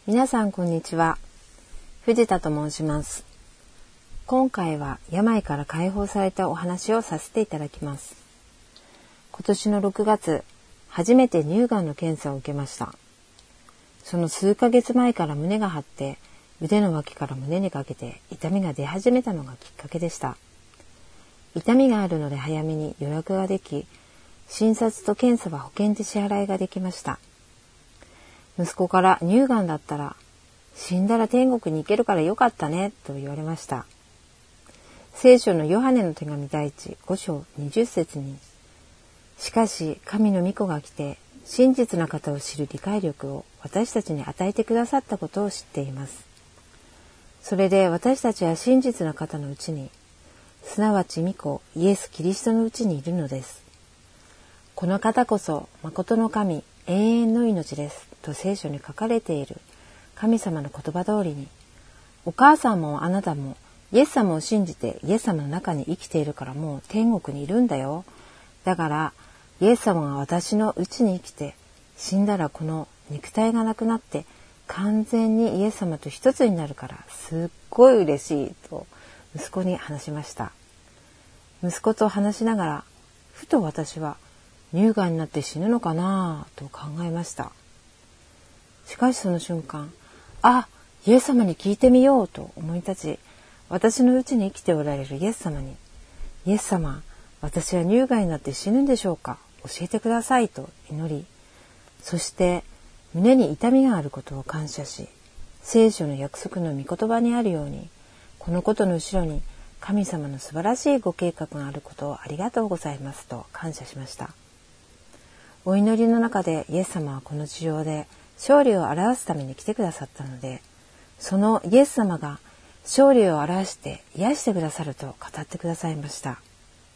皆さんこんにちは。藤田と申します。今回は病から解放されたお話をさせていただきます。今年の6月、初めて乳がんの検査を受けました。その数ヶ月前から胸が張って、腕の脇から胸にかけて痛みが出始めたのがきっかけでした。痛みがあるので早めに予約ができ、診察と検査は保険で支払いができました。息子から乳がんだったら死んだら天国に行けるからよかったねと言われました。聖書のヨハネの手紙第1、5章20節に、しかし神の御子が来て真実な方を知る理解力を私たちに与えてくださったことを知っています。それで私たちは真実な方のうちに、すなわち御子イエス・キリストのうちにいるのです。この方こそ誠の神、永遠の命ですと聖書に書かれている神様の言葉通りに、お母さんもあなたもイエス様を信じてイエス様の中に生きているからもう天国にいるんだよ。だからイエス様が私のうちに生きて、死んだらこの肉体がなくなって完全にイエス様と一つになるからすっごい嬉しいと息子に話しました。息子と話しながら、ふと私は乳がんになって死ぬのかなと考えました。しかしその瞬間、イエス様に聞いてみようと思い立ち、私のうちに生きておられるイエス様に、イエス様、私は乳がんになって死ぬんでしょうか、教えてくださいと祈り、そして胸に痛みがあることを感謝し、聖書の約束の御言葉にあるように、このことの後ろに神様の素晴らしいご計画があることをありがとうございますと感謝しました。お祈りの中でイエス様はこの地上で勝利を表すために来てくださったので、そのイエス様が勝利を表して癒してくださると語ってくださいました。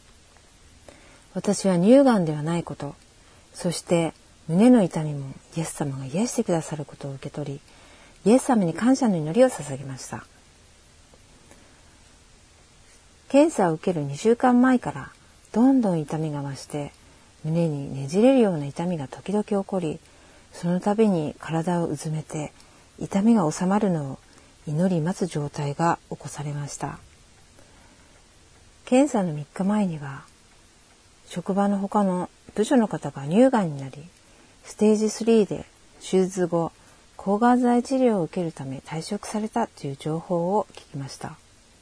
私は乳がんではないこと、そして胸の痛みもイエス様が癒してくださることを受け取り、イエス様に感謝の祈りを捧げました。検査を受ける2週間前からどんどん痛みが増して、胸にねじれるような痛みが時々起こり、その度に体をうずめて痛みが収まるのを祈り待つ状態が起こされました。検査の3日前には職場の他の部署の方が乳がんになり、ステージ3で手術後抗がん剤治療を受けるため退職されたという情報を聞きました。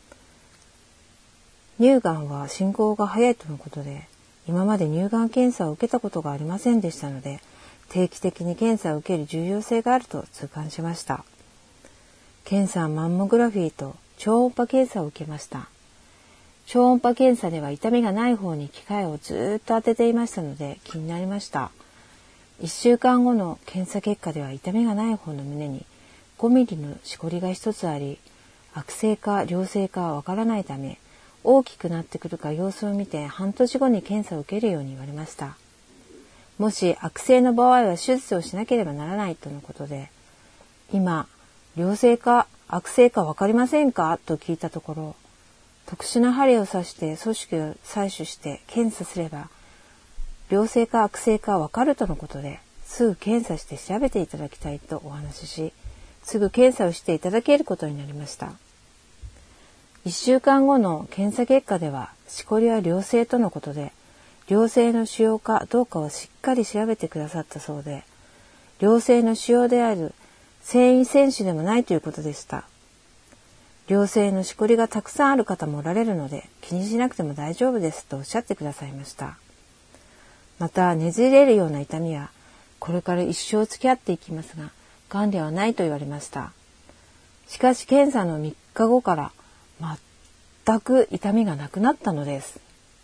乳がんは進行が早いとのことで、今まで乳がん検査を受けたことがありませんでしたので、定期的に検査を受ける重要性があると痛感しました。検査はマンモグラフィーと超音波検査を受けました。超音波検査では痛みがない方に機械をずっと当てていましたので気になりました。1週間後の検査結果では痛みがない方の胸に5ミリのしこりが一つあり、悪性か良性かはわからないため、大きくなってくるか様子を見て半年後に検査を受けるように言われました。もし悪性の場合は手術をしなければならないとのことで、今、良性か悪性かわかりませんかと聞いたところ、特殊な針を刺して組織を採取して検査すれば、良性か悪性かわかるとのことで、すぐ検査して調べていただきたいとお話しし、すぐ検査をしていただけることになりました。1週間後の検査結果では、しこりは良性とのことで、良性の腫瘍かどうかをしっかり調べてくださったそうで、良性の腫瘍である繊維腺腫でもないということでした。良性のしこりがたくさんある方もおられるので、気にしなくても大丈夫ですとおっしゃってくださいました。また、ねじれるような痛みは、これから一生付き合っていきますが、がんではないと言われました。しかし検査の3日後から、全く痛みがなくなったのです。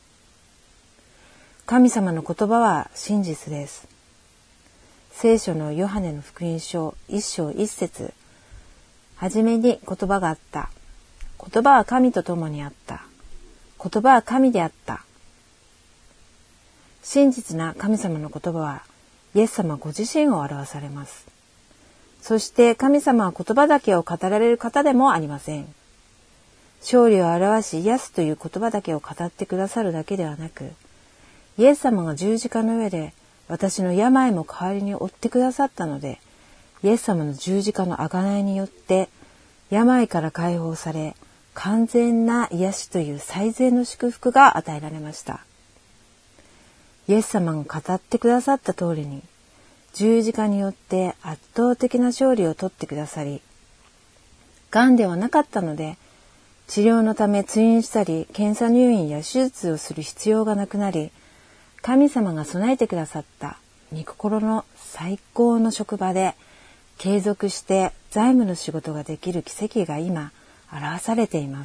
神様の言葉は真実です。聖書のヨハネの福音書1章1節、はじめに言葉があった。言葉は神と共にあった。言葉は神であった。真実な神様の言葉はイエス様ご自身を表されます。そして神様は言葉だけを語られる方でもありません。勝利を表し癒すという言葉だけを語ってくださるだけではなく、イエス様が十字架の上で私の病も代わりに負ってくださったので、 イエス様の十字架の贖いによって病から解放され、完全な癒しという最善の祝福が与えられました。イエス様が語ってくださった通りに、十字架によって圧倒的な勝利を取ってくださり、癌ではなかったので、治療のため通院したり、検査入院や手術をする必要がなくなり、神様が備えてくださった御心の最高の職場で、継続して財務の仕事ができる奇跡が今、表されています。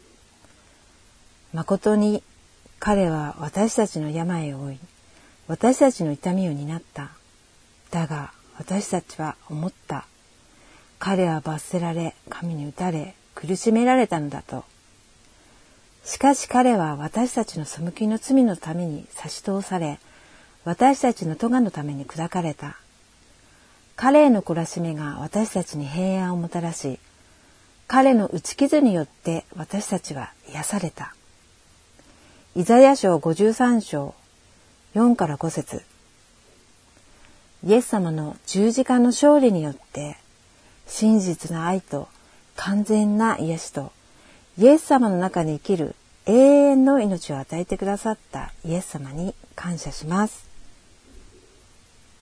誠に彼は私たちの病を負い、私たちの痛みを担った。だが私たちは思った。彼は罰せられ、神に打たれ、苦しめられたのだと。しかし彼は私たちの背きの罪のために差し通され、私たちの咎のために砕かれた。彼への懲らしめが私たちに平安をもたらし、彼の打ち傷によって私たちは癒された。イザヤ書53章4から5節。イエス様の十字架の勝利によって真実な愛と完全な癒しとイエス様の中に生きる永遠の命を与えてくださったイエス様に感謝します。